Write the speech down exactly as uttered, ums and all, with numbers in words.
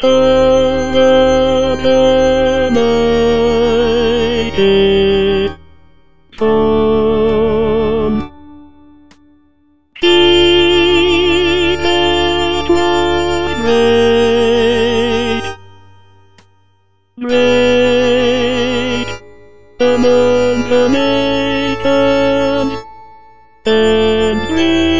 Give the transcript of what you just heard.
terminated from he that was great, great among the nations, and great